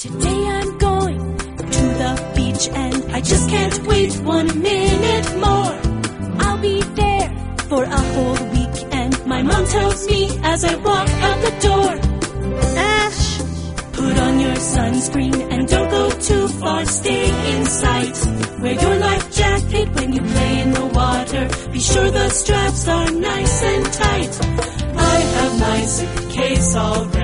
Today I'm going to the beach and I just can't wait 1 minute more. I'll be there for a whole week and my mom tells me as I walk out the door, Ash, put on your sunscreen and don't go too far, stay in sight. Wear your life jacket when you play in the water, be sure the straps are nice and tight. I have my suitcase all ready.